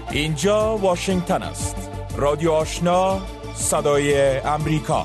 اینجا واشنگتن است. رادیو آشنا، صدای امریکا.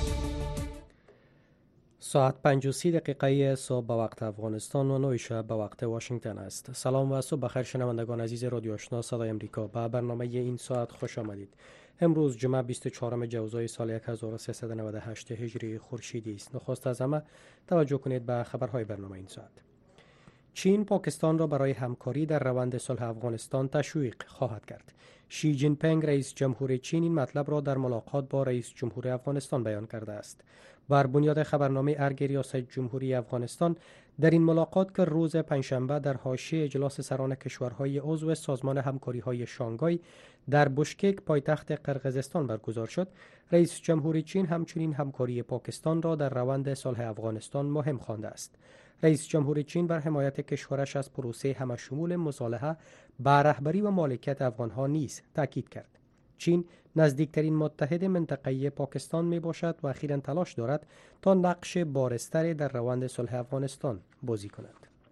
ساعت 5:30 صبح به وقت افغانستان و 9 شب به وقت واشنگتن است. سلام و صبح بخیر شنوندگان عزیز رادیو آشنا صدای امریکا. به برنامه این ساعت خوش آمدید. امروز جمعه 24 جوزای سال 1398 هجری خورشیدی است. نخست از همه توجه کنید به خبرهای برنامه این ساعت. چین پاکستان را برای همکاری در روند صلح افغانستان تشویق خواهد کرد. شی جین پینگ رئیس جمهور چین این مطلب را در ملاقات با رئیس جمهور افغانستان بیان کرده است. بر بنیاد خبرنامه ارگ ریاست جمهوری افغانستان، در این ملاقات که روز پنجشنبه در حاشیه اجلاس سران کشورهای عضو سازمان همکاری‌های شانگهای در بشکک پایتخت قرقیزستان برگزار شد، رئیس جمهور چین همچنین همکاری پاکستان را در روند صلح افغانستان مهم خوانده است. رئیس جمهور چین بر حمایت کشورش از پروسه همشمول مصالحه با رهبری و مالکیت افغانها نیز تاکید کرد. چین نزدیکترین متحد منطقه‌ای پاکستان می باشد و اخیراً تلاش دارد تا نقش بارزتری در روند صلح افغانستان بازی کند.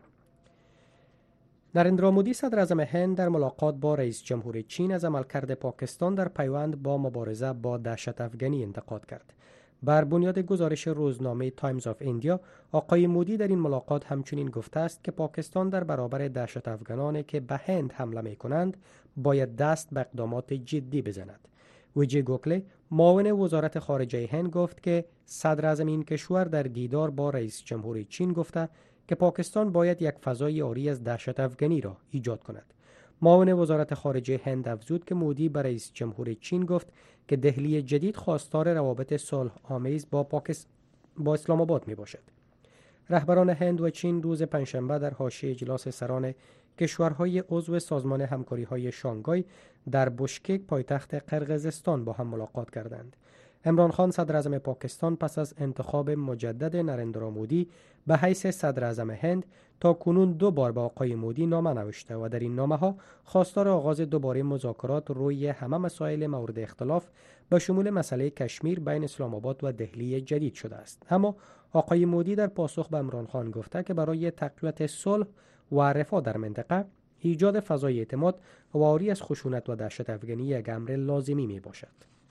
نریندرا مودی صدر اعظم هند در ملاقات با رئیس جمهور چین از عملکرد پاکستان در پیوند با مبارزه با دهشت افغانی انتقاد کرد. بر بنیاد گزارش روزنامه تایمز آف ایندیا، آقای مودی در این ملاقات همچنین گفته است که پاکستان در برابر دهشت افغانانی که به هند حمله می کنند باید دست به اقدامات جدی بزند. ویجی گوکله معاون وزارت خارجه هند گفت که صدر اعظم این کشور در دیدار با رئیس جمهور چین گفته که پاکستان باید یک فضای عاری از دهشت افغانی را ایجاد کند. معاون وزارت خارجه هند افزود که مودی به رئیس جمهور چین گفت که دهلی جدید خواستار روابط صلح آمیز با اسلام آباد می باشد. رهبران هند و چین روز پنجشنبه در حاشیه اجلاس سران کشورهای عضو سازمان همکاری‌های شانگهای در بشکک پایتخت قرقیزستان با هم ملاقات کردند. عمران خان صدر اعظم پاکستان پس از انتخاب مجدد نریندرا مودی به حیث صدر اعظم هند تا کنون 2 بار به آقای مودی نامه نوشته و در این نامه‌ها خواستار آغاز دوباره مذاکرات روی همه مسائل مورد اختلاف به شمول مسئله کشمیر بین اسلام آباد و دهلی جدید شده است. اما آقای مودی در پاسخ به عمران خان گفته که برای تقویت صلح و رفاه در منطقه، ایجاد فضای اعتماد و عاری از خشونت و دهشت افغانی یک امر لازمی می باشد.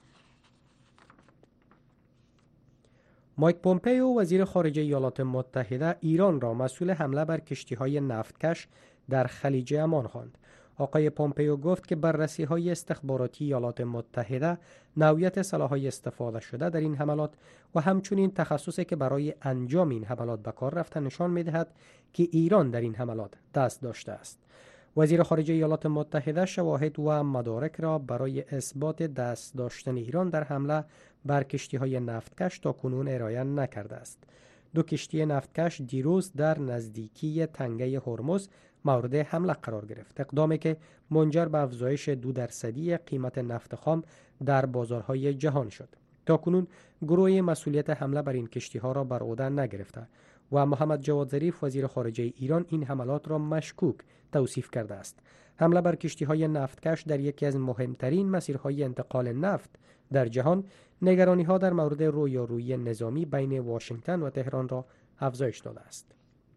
مایک پومپئو وزیر خارجه ایالات متحده ایران را مسئول حمله بر کشتی‌های نفتکش در خلیج عمان خواند. آقای پومپئو گفت که بررسی‌های استخباراتی ایالات متحده نوعیت سلاح‌های استفاده شده در این حملات و همچنین تخصصی که برای انجام این حملات به کار رفته نشان می‌دهد که ایران در این حملات دست داشته است. وزیر خارجه ایالات متحده شواهد و مدارک را برای اثبات دست داشتن ایران در حمله بر کشتی‌های نفتکش تا کنون ارائه نکرده است. 2 کشتی نفتکش دیروز در نزدیکی تنگه هرمز مورد حمله قرار گرفت، اقدامی که منجر به افزایش 2% قیمت نفت خام در بازارهای جهان شد. تا کنون گروه مسئولیت حمله بر این کشتی‌ها را بر عهده نگرفته و محمد جواد ظریف وزیر خارجه ایران این حملات را مشکوک توصیف کرده است. حمله بر کشتی‌های نفتکش در یکی از مهمترین مسیرهای انتقال نفت در جهان نگرانی‌ها در مورد رویارویی نظامی بین واشنگتن و تهران را افزایش داده است.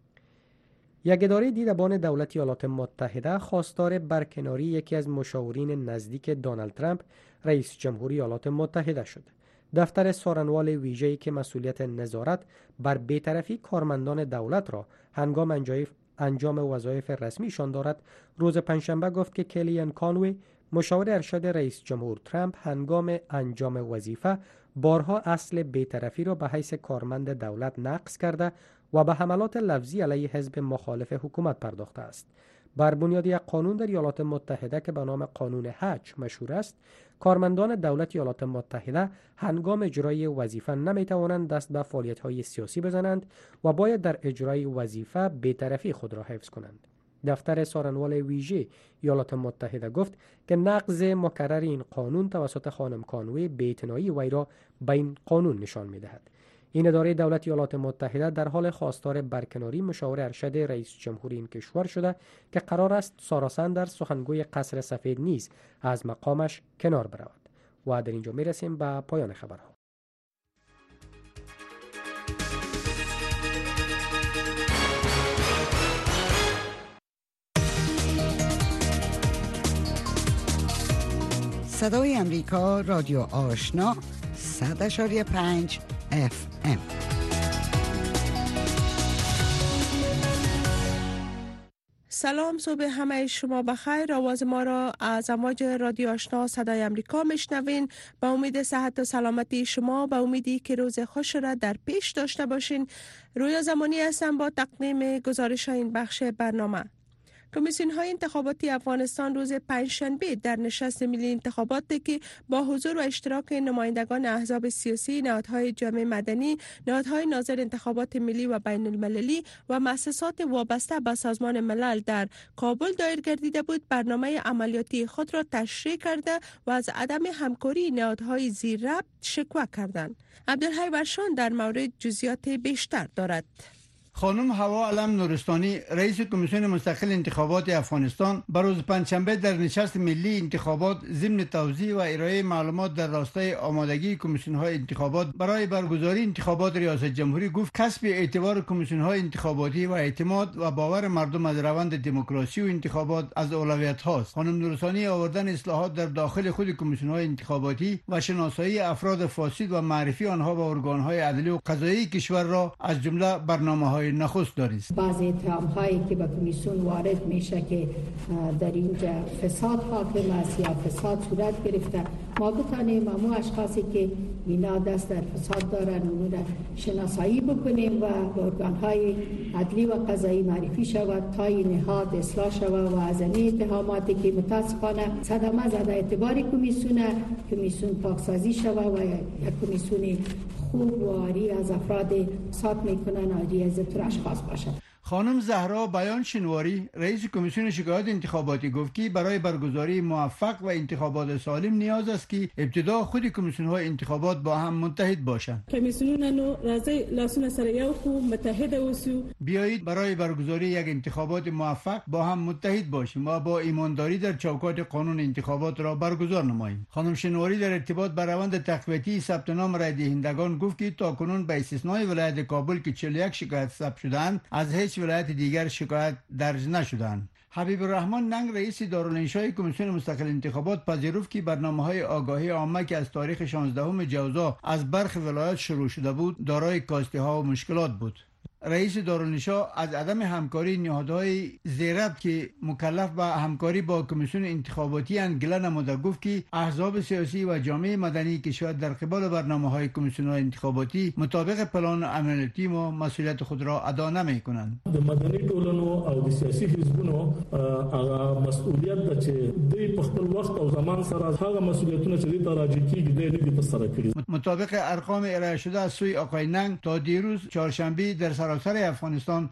یک اداره دیدبان دولت ایالات متحده خواستار برکناری یکی از مشاورین نزدیک دونالد ترامپ رئیس جمهوری ایالات متحده شد. دفتر سارنوال ویژه‌ای که مسئولیت نظارت بر بی‌طرفی کارمندان دولت را هنگام انجام وظایف رسمیشان دارد، روز پنجشنبه گفت که کلیان کانوی مشاور ارشد رئیس جمهور ترامپ هنگام انجام وظیفه بارها اصل بی‌طرفی را به حیث کارمند دولت نقض کرده و به حملات لفظی علیه حزب مخالف حکومت پرداخته است. بر بنیاد یک قانون در ایالات متحده که به نام قانون هج مشهور است، کارمندان دولت ایالات متحده هنگام اجرای وظیفه نمی‌توانند دست به فعالیت‌های سیاسی بزنند و باید در اجرای وظیفه بی‌طرفی خود را حفظ کنند. دفتر سارنوال ویژه ایالات متحده گفت که نقض مکرر این قانون توسط خانم کانوی بی‌اعتنایی وی را به این قانون نشان می‌دهد. این اداره دولت ایالات متحده در حال خواستار برکناری مشاور ارشد رئیس جمهوری این کشور شده که قرار است سارا ساندرز سخنگوی قصر سفید نیز از مقامش کنار برود. و در اینجا میرسیم به پایان خبرها. صدای امریکا رادیو آشنا 100.5 FM. سلام، صبح همه شما بخیر. آواز ما را از امواج رادیو آشنا صدای امریکا میشنوین. با امید صحت و سلامتی شما، با امیدی که روز خوش را در پیش داشته باشین. رویا زمانی هستم با تقدیم گزارش این بخش برنامه. کمیسیون های انتخاباتی افغانستان روز پنجشنبه در نشست ملی انتخاباتی که با حضور و اشتراک نمایندگان احزاب سیاسی، نهادهای جامعه مدنی، نهادهای ناظر انتخابات ملی و بین المللی و مؤسسات وابسته به سازمان ملل در کابل دایر گردیده بود، برنامه عملیاتی خود را تشریح کرده و از عدم همکاری نهادهای زیر ربط شکوه کردند. عبدالحی ورشان در مورد جزئیات بیشتر دارد. خانم هوا علم نورستانی رئیس کمیسیون مستقل انتخابات افغانستان بروز پنجشنبه در نشست ملی انتخابات ضمن توضیح و ارائه معلومات در راستای آمادگی کمیسیون‌های انتخابات برای برگزاری انتخابات ریاست جمهوری گفت کسب اعتبار کمیسیون‌های انتخاباتی و اعتماد و باور مردم از روند دموکراسی و انتخابات از اولویت هاست. خانم نورستانی آوردن اصلاحات در داخل خود کمیسیون‌های انتخاباتی و شناسایی افراد فاسد و معرفی آنها به ارگان‌های عدلی و قضایی کشور را از جمله برنامه‌های نخست دارید. بعضی اتهام هایی که به کمیسیون وارد میشه که در اینجا فساد حاکم است یا فساد صورت گرفته، ما بتانیم امو اشخاصی که اینا دست در فساد دارن اون را شناسایی بکنیم و ارگان های عدلی و قضایی معرفی شود تا این نهاد اصلاح شود و از این اتهاماتی که متاسفانه صدمه زده اعتبار کمیسیون پاکسازی شود و یک کمیسیون خوب و عاری از افراد فساد میکنن عاری از اشخاص باشد. خانم زهرا بیان شنواری رئیس کمیسیون شکایات انتخاباتی گفت که برای برگزاری موفق و انتخابات سالم نیاز است که ابتدا خود کمیسیون‌های انتخابات با هم متحد باشند. کمیسیونانو راځي لاسونه سره یو خو متحد اوسو. بیایید برای برگزاری یک انتخابات موفق با هم متحد باشیم و با ایمانداری در چوکات قانون انتخابات را برگزار نماییم. خانم شنواری در ارتباط با روند تقویتی ثبت نام رای دهندگان گفت که تاکنون به استثنای ولایت کابل که 41 شکایت ثبت شدند از هیچ ولایت دیگر شکایت درج نشدند. حبیب الرحمن ننگ رئیس دارالانشای کمیسیون مستقل انتخابات پذیرفت که برنامه‌های آگاهی عامه که از تاریخ 16 جوزا از برخی ولایات شروع شده بود دارای کاستی‌ها و مشکلات بود. رئیس دارالانشا از عدم همکاری نهادهای زیربط که مکلف به همکاری با کمیسیون انتخاباتی اند گله نموده گفت که احزاب سیاسی و جامعه مدنی که شاید در قبال برنامه‌های کمیسیون‌های انتخاباتی مطابق پلان عملیاتی و مسئولیت خود را ادا نمی‌کنند. د مدني ټولنو او د سیاسي حزبونو هغه مسؤلیت ده چې دوی په خپل وخت او زمان سره هغه مسؤلیتونه چې دوی ته راجع کیږي دوی نه دي ترسره کړي. مطابق ارقام ارائه شده از سوی آقای ننگ تا دیروز چهارشنبه در سراسر افغانستان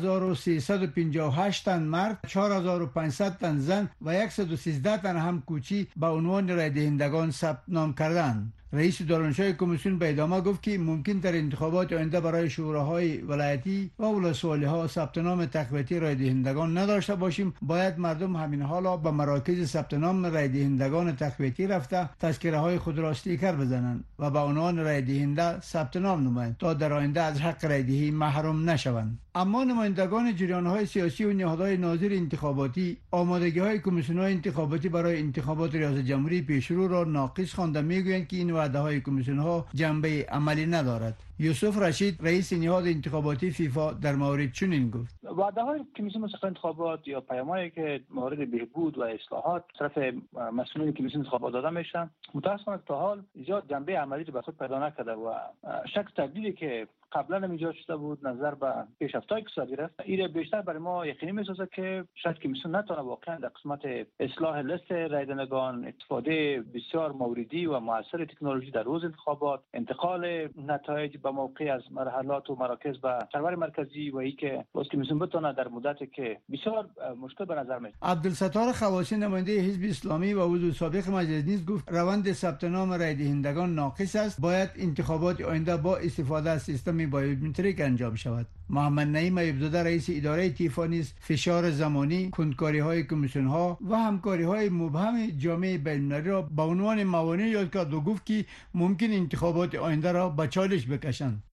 9358 تن مرد، 4500 تن زن و 113 تن هم کوچی به عنوان رای دهندگان ثبت نام کردند. رئیس دارالانشای کمیسیون به ادامه گفت که ممکن در انتخابات آینده برای شوراهای ولایتی و ولسوالی‌ها ثبت نام تقویتی رای دهندگان نداشته باشیم. باید مردم همین حالا به مراکز ثبت نام رای دهندگان تقویتی رفته تذکره های خود را استیکر بزنند و به عنوان رای دهنده ثبت نام نمایند تا در آینده از حق رای دهی محروم نشوند. اما نمایندگان جریان‌های سیاسی و نهادهای ناظر انتخاباتی آمادگی‌های کمیسیون‌های انتخاباتی برای انتخابات ریاست جمهوری پیشرو را ناقص خوانده می‌گویند که این وعده‌های کمیسیون‌ها جنبه عملی ندارد. یوسف رشید رئیس نهاد انتخاباتی فیفا در مورد چنین گفت: وعده‌های کمیسیون مستقل انتخابات یا پیام‌هایی که مورد بهبود و اصلاحات طرف مسئولین کمیسیون انتخابات داده میشن متأسفانه تا حال ایجاد جنبه عملی رو به خود پیدا نکرده و شک تبدیلی که قبلا هم ایجاد شده بود نظر به پیشرفت‌های اقتصادی رفت. این بیشتر برای ما یقینی می‌سازه که شاید کمیسیون نتونه واقعا در قسمت اصلاح لیست رای دهندگان، استفاده بسیار موردی و موثر تکنولوژی در روز انتخابات، انتقال نتایج به موقع از مرحلات و مراکز به سرور مرکزی و اینکه باز کمیسیون بتونه در مدتی که بسیار مشکل به نظر میاد. عبدالستار خواسی نماینده حزب اسلامی و عضو سابق مجلس نیز گفت روند ثبت نام رای دهندگان ناقص است. باید انتخابات آینده با استفاده از سیستم بایومتریک انجام شود. محمد نعیم ایوب‌زاده رئیس اداره تیفا نیز فشار زمانی، کندکاری‌های کمیسیون‌ها و همکاری‌های مبهم جامعه بین‌المللی را به عنوان موانع یاد کرد و گفت که ممکن انتخابات آینده را به چالش بکشند.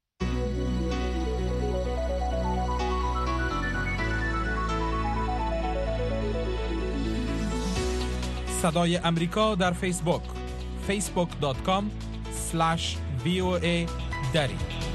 صدای امریکا در فیسبوک facebook.com/VOA دری.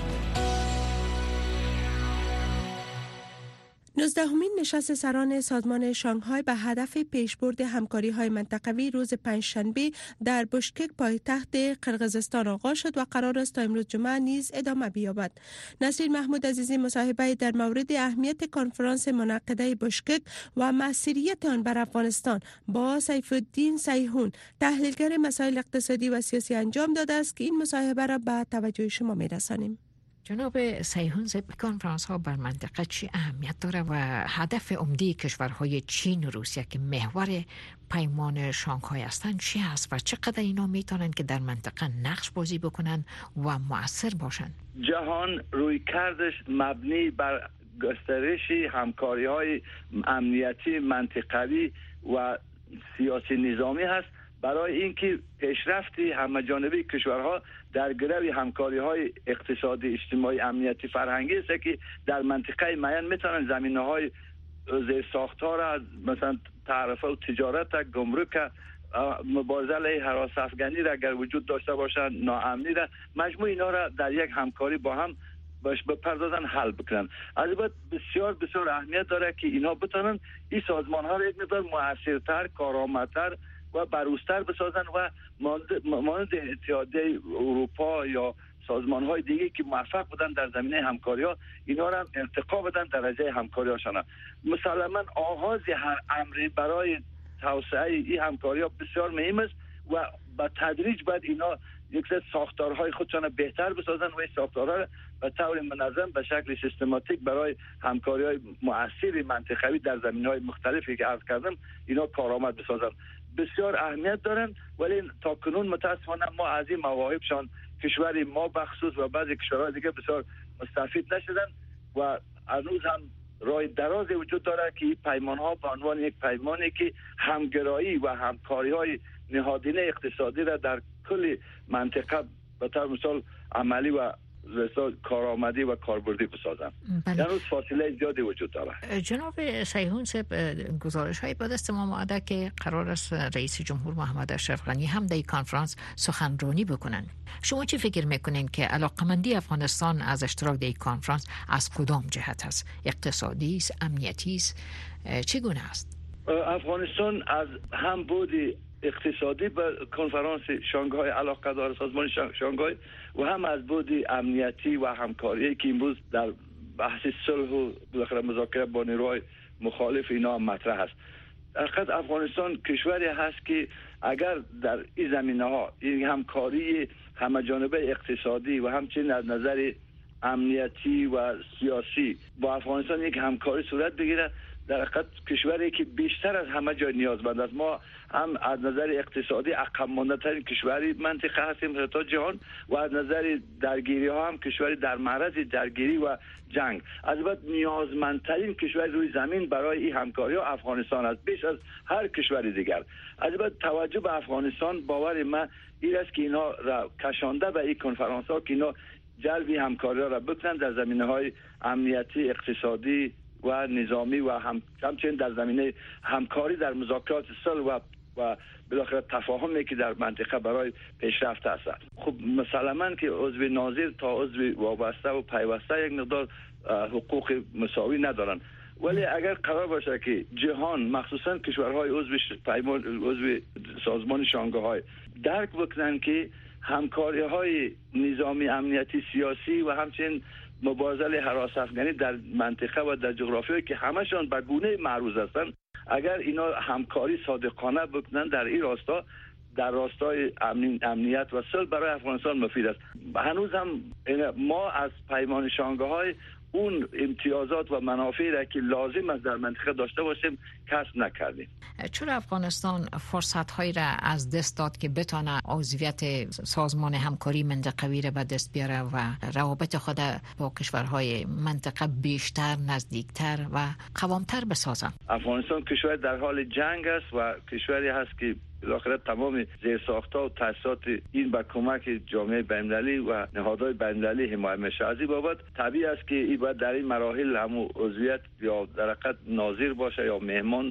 19مین نشست سران سازمان شانگهای به هدف پیشبرد همکاری‌های منطقوی روز پنجشنبه در بشکک پایتخت قرقیزستان آغاز شد و قرار است تا امروز جمعه نیز ادامه بیابد. نسرین محمود عزیزی مصاحبه در مورد اهمیت کنفرانس منعقده بشکک و مسئولیت آن بر افغانستان با سیف الدین سیحون تحلیلگر مسائل اقتصادی و سیاسی انجام داده است که این مصاحبه را به توجه شما می‌رسانیم. جناب سیحون، کنفرانس ها بر منطقه چی اهمیت داره و هدف عمده کشورهای چین و روسیه که محور پیمان شانگهای هستند چی هست و چقدر اینا میتونن که در منطقه نقش بازی بکنن و مؤثر باشن؟ جهان روی کردش مبنی بر گسترش همکاری های امنیتی منطقوی و سیاسی نظامی هست برای اینکه پیشرفتی همه‌جانبه کشورها در گروه همکاری‌های اقتصادی، اجتماعی، امنیتی، فرهنگی است که در منطقه معین میتونن زمینه‌های زیر ساختار را مثلا تعرفه و تجارت، گمرک، مبارزه علیه هراس افغانی را اگر وجود داشته باشند، ناامنی را، مجموع اینا را در یک همکاری با هم باش بپردازن حل بکنن. البته بسیار بسیار اهمیت داره که اینا بتونن این سازمان‌ها را یک مقدار مؤثرتر، کارآمدتر و بروزتر بسازن و مانند اتحادیه اروپا یا سازمان‌های دیگه که موفق بودن در زمینه همکاری‌ها اینا را ارتقا بدن درجه همکاری‌هاشون. مسلماً آغاز هر امری برای توسعه این همکاری‌ها بسیار مهم است و با تدریج بعد اینا یک سری ساختارهای خودشان بهتر بسازن و این ساختارها را به طور منظم به شکل سیستماتیک برای همکاری‌های مؤثر منطقوی در زمینه‌های مختلفی که عرض کردم اینا کارآمد بسازن. بسیار اهمیت دارن، ولی تا کنون متاسفانه ما از این مواهبشان کشور ما بخصوص و بعضی کشورهای دیگه بسیار مستفید نشدن و هنوز هم راه درازی وجود داره که این پیمان‌ها به عنوان یک پیمانی که همگرایی و همکاری‌های نهادینه اقتصادی را در کل منطقه به طور مثال عملی و کارآمدی و کاربردی بسازن. یعنی فاصله زیادی وجود داره. جناب سیحون صاحب، گزارش های به دست ما آمده که قرار است رئیس جمهور محمد اشرف غنی هم در کانفرانس سخنرانی بکنن. شما چی فکر میکنین که علاقمندی افغانستان از اشتراک در کانفرانس از کدام جهت است؟ اقتصادی است، امنیتی است، چگونه است؟ افغانستان از هم بودی اقتصادی به کنفرانس شانگهای علاقه دار سازمان شانگهای و هم از بود امنیتی و همکاری که امروز در بحث صلح و بالاخره مذاکره با نیروهای مخالف اینا مطرح است. حقیقت افغانستان کشوری هست که اگر در این زمینه‌ها این همکاری همه‌جانبه اقتصادی و همچنین از نظر امنیتی و سیاسی با افغانستان یک همکاری صورت بگیره، در حقیقت کشوری که بیشتر از همه جای نیازمند است. ما هم از نظر اقتصادی عقب مانده ترین کشوری منطقه هستیم تا جهان و از نظر درگیری ها هم کشوری در معرض درگیری و جنگ. البته نیازمندترین کشور روی زمین برای این همکاری ها افغانستان است، بیش از هر کشور دیگر. البته توجه به افغانستان باور من این است که اینا را کشانده به این کنفرانس ها که اینا جلب همکاری ها را بکنن در زمینه های امنیتی، اقتصادی و نظامی و همچنین در زمینه همکاری در مذاکرات صلح و بالاخره تفاهمی که در منطقه برای پیشرفت است. خب مسلماً که عضو ناظر تا عضو وابسته و پیوسته یک مقدار حقوق مساوی ندارن، ولی اگر قرار باشه که جهان مخصوصاً کشورهای عضو سازمان شانگهای درک بکنن که همکاری‌های نظامی، امنیتی، سیاسی و همچنین مبارزه هراس افغانی در منطقه و در جغرافیایی که همشان به گونه معروض هستند، اگر اینا همکاری صادقانه بکنن در این راستا، در راستای امنیت و صلح برای افغانستان مفید است. هنوز هم ما از پیمان شانگهای اون امتیازات و منافعی را که لازم است در منطقه داشته باشیم کسب نکردیم. چرا افغانستان فرصت‌هایی را از دست داد که بتونه عضویت سازمان همکاری منطقوی را به دست بیاره و روابط خود با کشورهای منطقه بیشتر، نزدیکتر و قوامتر بسازه؟ افغانستان کشور در حال جنگ است و کشوری هست که بالاخره تمام زیرساخت‌ها و تأسیسات این با کمک جامعه بین‌المللی و نهادهای بین‌المللی حمایت میشه. از این بابت طبیعی است که این باید در این مراحل هم عضویت یا در حقیقت ناظر باشه یا مهمان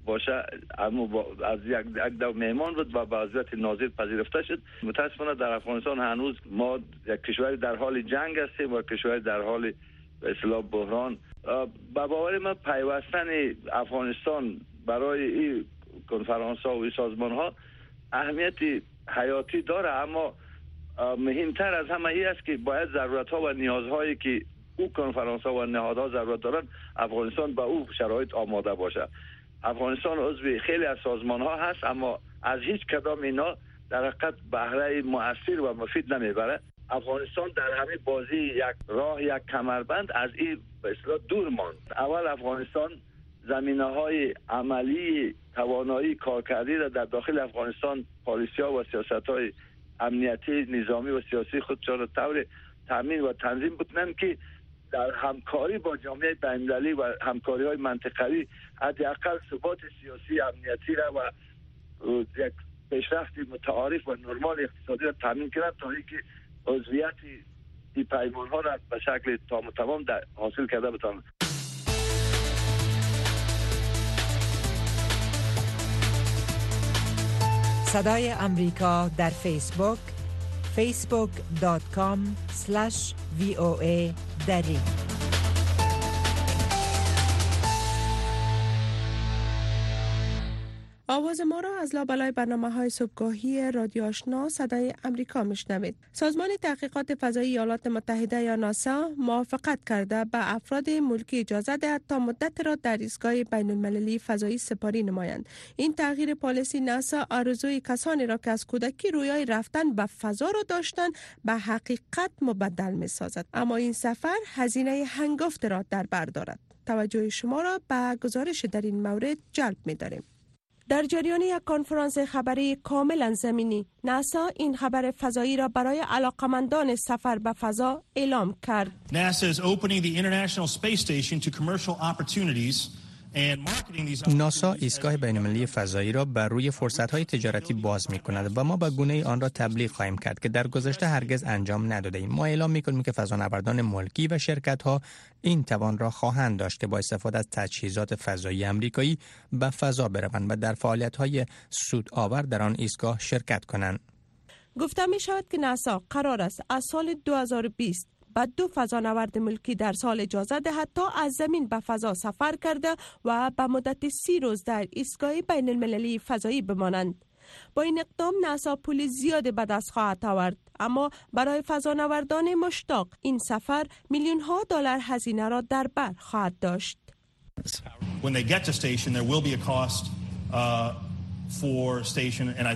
باشه، اما از یک دو مهمان بود و به وضعیت ناظر پذیرفته شد. متاسفانه در افغانستان هنوز ما یک کشور در حال جنگ هستیم و کشور در حال به اصطلاح بحران. با باور من پیوستن افغانستان برای این کنفرانس ها و این سازمان ها اهمیت حیاتی داره، اما مهمتر از همه این است که باید ضرورت ها و نیازهایی که او کنفرانس ها و نهادها ضرورت دارن افغانستان به او شرایط آماده باشه. افغانستان عضو خیلی از سازمان ها هست، اما از هیچ کدام اینا در حقیقت بهره مؤثر و مفید نمیبره. افغانستان در همین بازی یک راه، یک کمربند از این به اصطلاح دور ماند. اول افغانستان زمینه‌های عملی توانایی کارکردی را در داخل افغانستان پالیسی‌ها و سیاست‌های امنیتی نظامی و سیاسی خودشان را طور تامین و تنظیم بکنند که در همکاری با جامعه بین‌المللی و همکاری‌های منطقوی حداقل ثبات سیاسی امنیتی را و یک پیشرفت متعارف و نرمال اقتصادی را تامین کنند تا اینکه عضویت این پیمان‌ها را به شکل تام و تمام حاصل کرده بتوانند. صدای امریکا در فیسبوک facebook.com/VOA دری. آواز ما را از لابلای برنامه‌های صبحگاهی رادیو آشنا صدای امریکا میشنوید. سازمان تحقیقات فضایی ایالات متحده یا ناسا موافقت کرده به افراد ملکی اجازه دهد تا مدت را در ایستگاه بین‌المللی فضایی سپاری نمایند. این تغییر پالیسی ناسا آرزوی کسانی را که از کودکی رویای رفتن به فضا را داشتند به حقیقت مبدل می‌سازد. اما این سفر هزینه هنگفت را در بر دارد. توجه شما را به گزارش در این مورد جلب می‌داریم. در جریان یک کنفرانس خبری کاملا زمینی، ناسا این خبر فضایی را برای علاقمندان سفر به فضا اعلام کرد. NASA is opening the International Space Station to commercial opportunities and marketing these. ناسا ایستگاه بین‌المللی فضایی را بر روی فرصت‌های تجارتی باز می‌کند و ما به گونه‌ای آن را تبلیغ خواهیم کرد که در گذشته هرگز انجام نداده‌ایم. ما اعلام می‌کنیم که فضانوردان ملکی و شرکت‌ها این توان را خواهند داشت که با استفاده از تجهیزات فضایی آمریکایی به فضا بروند و در فعالیت‌های سودآور در آن ایستگاه شرکت کنند. گفته می‌شود که ناسا قرار است از سال 2020 به 2 فضانورد ملکی در سال اجازه دهد تا از زمین به فضا سفر کرده و به مدت 30 روز در ایستگاه بین المللی فضایی بمانند. با این اقدام ناسا پول زیادی به دست خواهد آورد، اما برای فضانوردان مشتاق این سفر میلیون‌ها دلار هزینه را در بر خواهد داشت. When they get to station there will be a cost for station and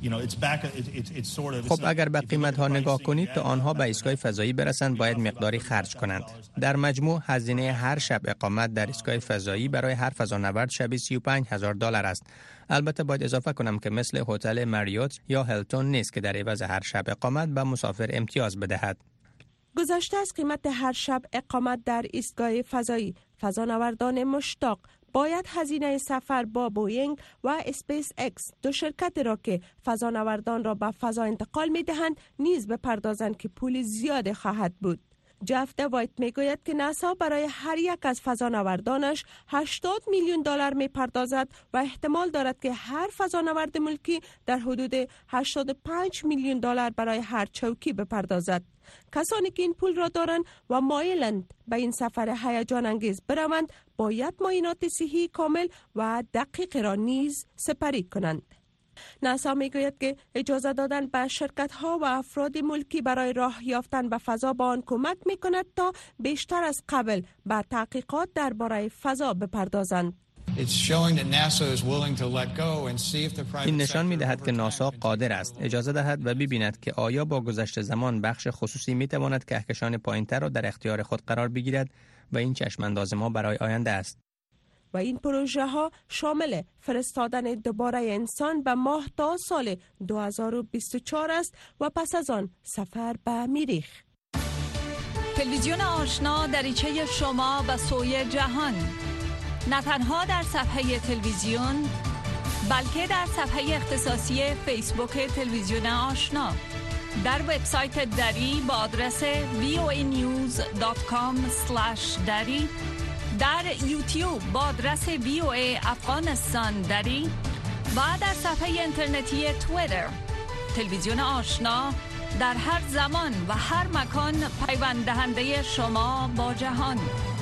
خب اگر به قیمت ها نگاه کنید تا آنها به ایستگاه فضایی برسند باید مقداری خرج کنند. در مجموع هزینه هر شب اقامت در ایستگاه فضایی برای هر فضانورد شبی $35,000 است. البته باید اضافه کنم که مثل هتل مریوت یا هیلتون نیست که در عوض هر شب اقامت به مسافر امتیاز بدهد. گذشته از قیمت هر شب اقامت در ایستگاه فضایی، فضانوردان مشتاق باید هزینه سفر با بوینگ و اسپیس اکس، 2 شرکت را که فضانوردان را به فضا انتقال می دهند نیز بپردازند که پول زیاد خواهد بود. جف دوایت می گوید که ناسا برای هر یک از فضانوردانش $80 میلیون می پردازد و احتمال دارد که هر فضانورد ملکی در حدود $85 میلیون برای هر چوکی بپردازد. کسانی که این پول را دارند و مایلند به این سفر هیجان انگیز بروند باید معاینات صحی کامل و دقیق را نیز سپری کنند. ناسا میگوید که اجازه دادن به شرکت‌ها و افراد ملکی برای راه یافتن به فضا به آن کمک می‌کند تا بیشتر از قبل به تحقیقات درباره فضا بپردازند. این نشان می‌دهد که ناسا قادر است اجازه دهد و ببیند که آیا با گذشت زمان بخش خصوصی می‌تواند کهکشان پایین‌تر را در اختیار خود قرار بگیرد و این چشم‌انداز ما برای آینده است. و این پروژه ها شامل فرستادن دوباره انسان به ماه تا سال 2024 است و پس از آن سفر به مریخ. تلویزیون آشنا دریچه شما به سوی جهان، نه تنها در صفحه تلویزیون بلکه در صفحه اختصاصی فیسبوک تلویزیون آشنا، در وبسایت دری با آدرس voanews.com/dari، در یوتیوب با آدرس VOA افغانستان دری و در صفحه اینترنتی توییتر. تلویزیون آشنا در هر زمان و هر مکان پیوند دهنده شما با جهان.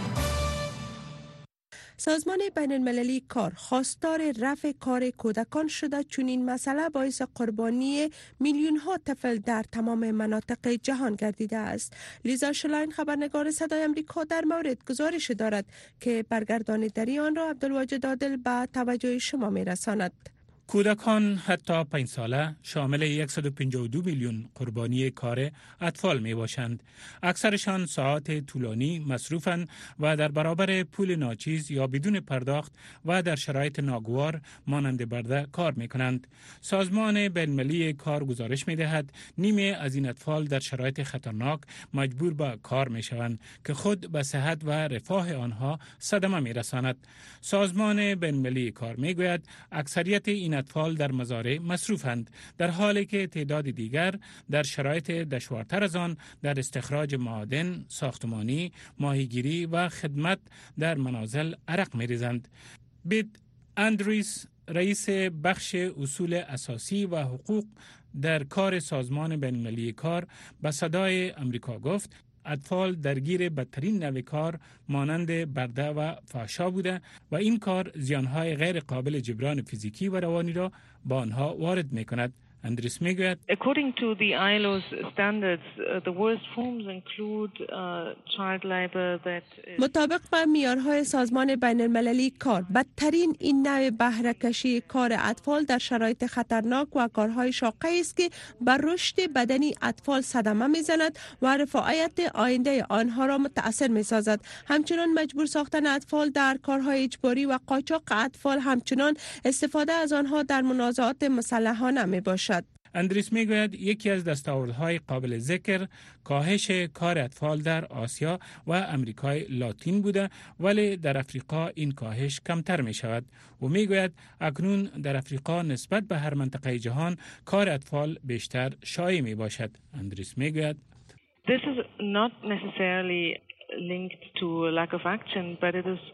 سازمان بین المللی کار خواستار رفع کار کودکان شده، چون این مسئله باعث قربانی میلیون ها طفل در تمام مناطق جهان گردیده است. لیزا شلاین خبرنگار صدای امریکا در مورد گزارش دارد که برگرداندگی آن را عبدالواجد عادل به توجه شما میرساند. کودکان حتی 5 ساله شامل 152 میلیون قربانی کار اطفال می باشند. اکثرشان ساعات طولانی مصروفند و در برابر پول ناچیز یا بدون پرداخت و در شرایط ناگوار مانند برده کار می کنند. سازمان بین‌المللی کار گزارش می دهد نیمه از این اطفال در شرایط خطرناک مجبور به کار می شوند که خود به صحت و رفاه آنها صدمه می رساند. سازمان بین‌المللی کار می گوید اکثریت این اطفال در مزارع مصروفند، در حالی که تعداد دیگر در شرایط دشوارتر از آن در استخراج معادن، ساختمانی، ماهیگیری و خدمت در منازل عرق می‌ریزند. بیت اندریس، رئیس بخش اصول اساسی و حقوق در کار سازمان بین‌المللی کار، به صدای امریکا گفت اطفال درگیر بدترین نوع کار مانند برده و فحشا بوده و این کار زیانهای غیر قابل جبران فیزیکی و روانی را با آنها وارد می کند. اندریس میگوید According to the ILO's standards, the worst forms include child labor that مطابق با معیارهای سازمان بین المللی کار، بدترین این نوع بهره کشی کار اطفال در شرایط خطرناک و کارهای شاقه است که بر رشد بدنی اطفال صدمه میزند و رفاهیت آینده آنها را متأثر میسازد. همچنان مجبور ساختن اطفال در کارهای اجباری و قاچاق اطفال، همچنان استفاده از آنها در منازعات مسلحانه می باشد. اندریس میگوید یکی از دستاوردهای قابل ذکر کاهش کار اطفال در آسیا و امریکای لاتین بوده، ولی در افریقا این کاهش کمتر می شود. و میگوید اکنون در افریقا نسبت به هر منطقه جهان کار اطفال بیشتر شایع می باشد. اندریس میگوید This is not necessarily linked to a lack of action, but it is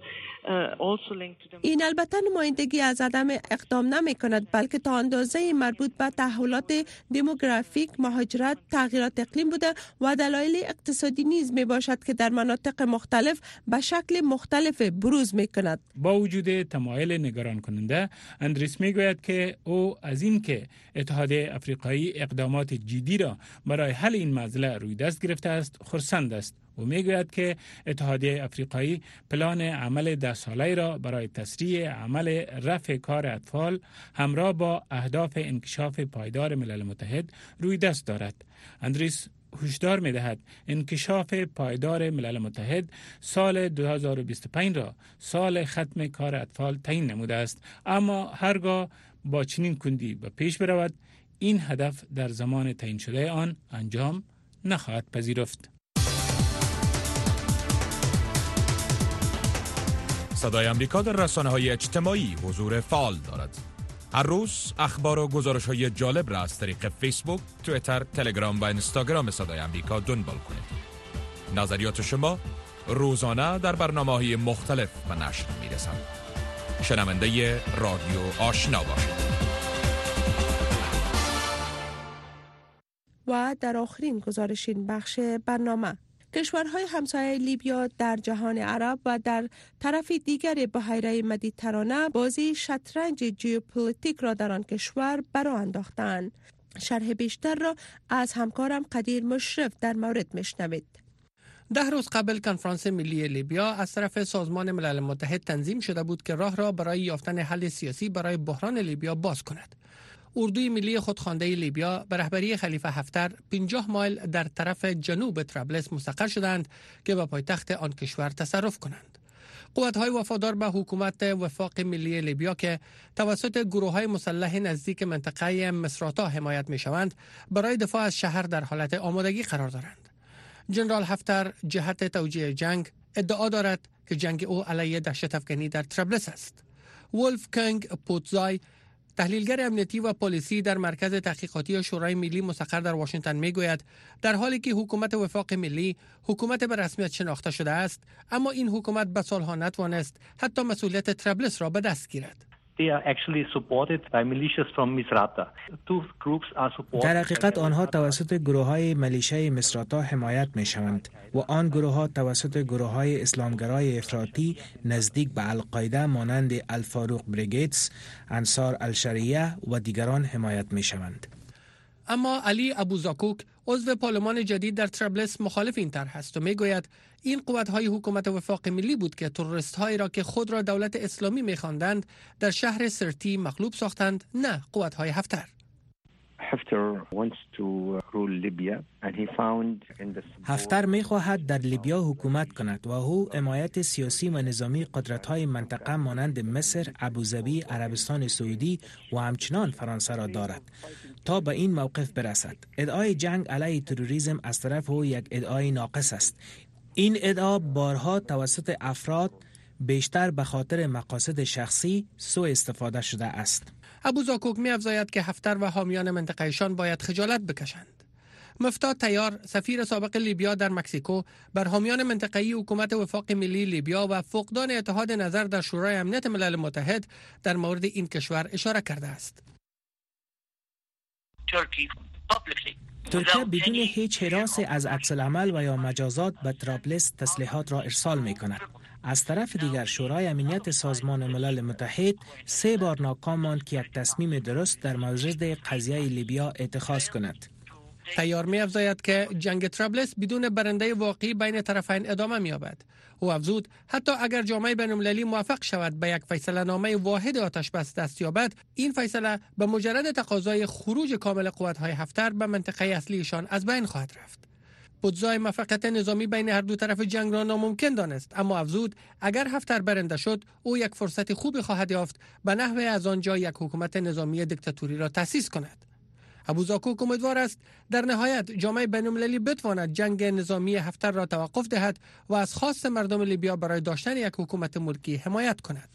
این البته نمایندگی از عدم اقدام نمی کند، بلکه تا اندازه مربوط به تحولات دموگرافیک، مهاجرت، تغییرات اقلیم بوده و دلایل اقتصادی نیز می باشد که در مناطق مختلف به شکل مختلف بروز می کند. با وجود تمایل نگران کننده، اندریس می گوید که او از این که اتحادیه افریقایی اقدامات جدی را برای حل این مسئله روی دست گرفته است خرسند است. و میگوید که اتحادیه افریقایی پلان عمل 10 ساله را برای تسریع عمل رفع کار اطفال همراه با اهداف انکشاف پایدار ملل متحد روی دست دارد. اندریس هشدار می‌دهد انکشاف پایدار ملل متحد سال 2025 را سال ختم کار اطفال تعیین نموده است، اما هرگاه با چنین کندی به پیش برود این هدف در زمان تعیین شده آن انجام نخواهد پذیرفت. صدای امریکا در رسانه‌های اجتماعی حضور فعال دارد. هر روز اخبار و گزارش‌های جالب را از طریق فیسبوک، توییتر، تلگرام و اینستاگرام صدای امریکا دنبال کنید. نظریات شما روزانه در برنامه‌های مختلف به نشر می‌رسند. شنونده رادیو آشنا باشید. و در آخرین گزارش این بخش برنامه، کشورهای همسایه لیبیا در جهان عرب و در طرف دیگر بحیره مدیترانه بازی شطرنج ژئوپلیتیک را در آن کشور برآ انداختند. شرح بیشتر را از همکارم قدیر مشرف در مورد میشنوید. 10 روز قبل کنفرانس ملی لیبیا از طرف سازمان ملل متحد تنظیم شده بود که راه را برای یافتن حل سیاسی برای بحران لیبیا باز کند. اردوی ملی خودخوانده لیبیا به رهبری خلیفه حفتر 50 مایل در طرف جنوب طرابلس مستقر شدند که به پایتخت آن کشور تصرف کنند. قوت‌های وفادار به حکومت وفاق ملی لیبیا که توسط گروه‌های مسلح نزدیک منطقه مصراتا حمایت می‌شوند، برای دفاع از شهر در حالت آمادگی قرار دارند. ژنرال حفتر جهت توجیه جنگ ادعا دارد که جنگ او علیه دهشت افکنی در طرابلس است. ولف کنگ پوتزای تحلیلگر امنیتی و پلیسی در مرکز تحقیقاتی شورای ملی مستقر در واشنگتن میگوید در حالی که حکومت وفاق ملی حکومت به رسمیت شناخته شده است، اما این حکومت به سالها نتوانست حتی مسئولیت طرابلس را به دست گیرد. در حقیقت آنها توسط گروه‌های میلیشیای مصراتا حمایت می‌شوند و آن گروه‌ها توسط گروه‌های اسلامگرای افراطی نزدیک به القاعده مانند الفاروق بریگیدز، انصار الشریعه و دیگران حمایت می‌شوند. اما علی ابوزاکوک عضو پارلمان جدید در طرابلس مخالف این طرح است و میگوید این قوت‌های حکومت وفاق ملی بود که تروریست‌هایی را که خود را دولت اسلامی می‌خواندند در شهر سرتی مغلوب ساختند، نه قوت‌های هفتر. هفتر می‌خواهد در لیبیا حکومت کند و او حمایت سیاسی و نظامی قدرت‌های منطقه مانند مصر، ابوظبی، عربستان سعودی و همچنان فرانسه را دارد تا به این موقف برسد. ادعای جنگ علیه تروریسم از طرف او یک ادعای ناقص است. این ادعا بارها توسط افراد بیشتر به خاطر مقاصد شخصی سوء استفاده شده است. ابوزاکوک می‌افزاید که هفتر و حامیان منطقه‌شان باید خجالت بکشند. مفتاح طیار، سفیر سابق لیبیا در مکزیکو، بر حامیان منطقه‌ای حکومت وفاق ملی لیبیا و فقدان اتحاد نظر در شورای امنیت ملل متحد در مورد این کشور اشاره کرده است. ترکیه بدون هیچ هراسی از عکس‌العمل و یا مجازات به طرابلس تسلیحات را ارسال می‌کند. از طرف دیگر شورای امنیت سازمان ملل متحد 3 بار ناکام ماند که یک تصمیم درست در مورد قضیه لیبیا اتخاذ کند. طیار می‌افزاید که جنگ طرابلس بدون برنده واقعی بین طرفین ادامه می‌یابد. او افزود حتی اگر جامعه بین‌المللی موفق شود به یک فیصله نامه واحد آتش بس دست یابد، این فیصله به مجرد تقاضای خروج کامل قوت‌های هفتر به منطقه اصلیشان از بین خواهد رفت. بودزای موفقیت نظامی بین هر دو طرف جنگ را ناممکن دانست، اما افزود اگر هفتر برنده شد او یک فرصت خوبی خواهد یافت به نحو از آنجا یک حکومت نظامی دیکتاتوری را تأسیس کند. ابوزاکوک امیدوار است در نهایت جامعه بین‌المللی بتواند جنگ نظامی هفتر را توقف دهد و از خواست مردم لیبیا برای داشتن یک حکومت ملکی حمایت کند.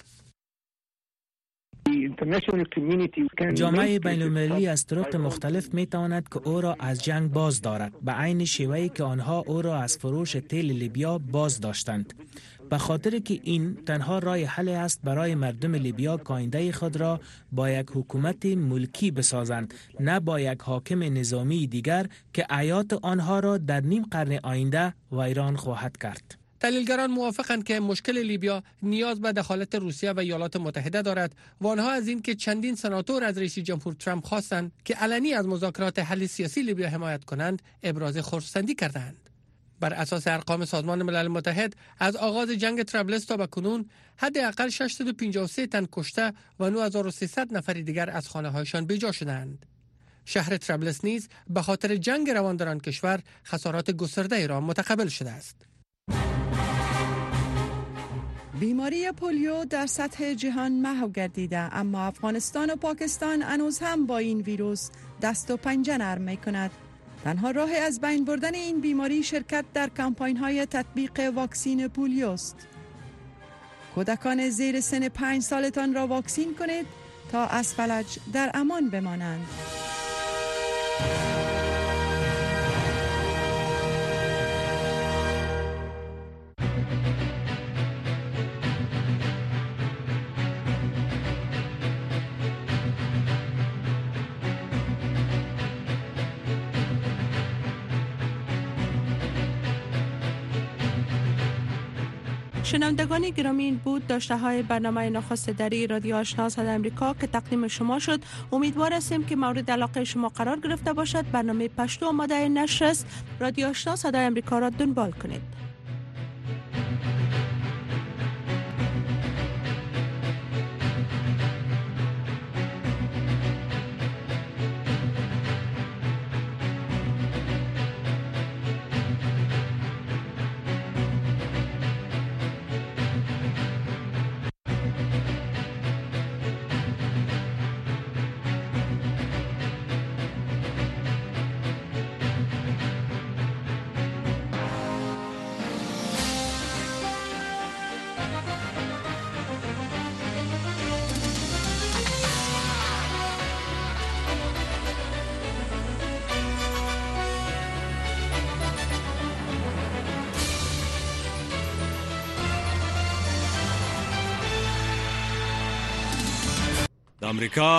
جامعه بین‌المللی از طرق مختلف می‌تواند که او را از جنگ باز دارد، به عین شیوهی که آنها او را از فروش تیل لیبیا باز داشتند، به خاطر که این تنها راه حل است برای مردم لیبیا که آینده خود را با یک حکومت ملکی بسازند، نه با یک حاکم نظامی دیگر که حیات آنها را در نیم قرن آینده ویران خواهد کرد. تحلیلگران موافقند که مشکل لیبیا نیاز به دخالت روسیه و ایالات متحده دارد و آنها از این که چندین سناتور از رئیس جمهور ترامپ خواستند که علنی از مذاکرات حل سیاسی لیبیا حمایت کنند ابراز خرسندی کردند. بر اساس ارقام سازمان ملل متحد از آغاز جنگ طرابلس تا بکنون حداقل 653 تن کشته و 9300 نفر دیگر از خانه‌هایشان بیجا شدند. شهر طرابلس نیز به خاطر جنگ روان در آن کشور خسارات گسترده را متقبل شده است. بیماری پولیو در سطح جهان محو گردیده، اما افغانستان و پاکستان هنوز هم با این ویروس دست و پنجه نرم می کند. تنها راه از بین بردن این بیماری شرکت در کمپاین های تطبیق واکسین پولیو است. کودکان زیر سن 5 سالتان را واکسین کنید تا از فلج در امان بمانند. شنوندگان گرامی، این بود داشته های برنامه نخست دری رادیو آشنا صدای امریکا که تقدیم شما شد. امیدوار هستیم که مورد علاقه شما قرار گرفته باشد. برنامه پشتو آماده نشر است. رادیو آشنا صدای امریکا را دنبال کنید. آمریکا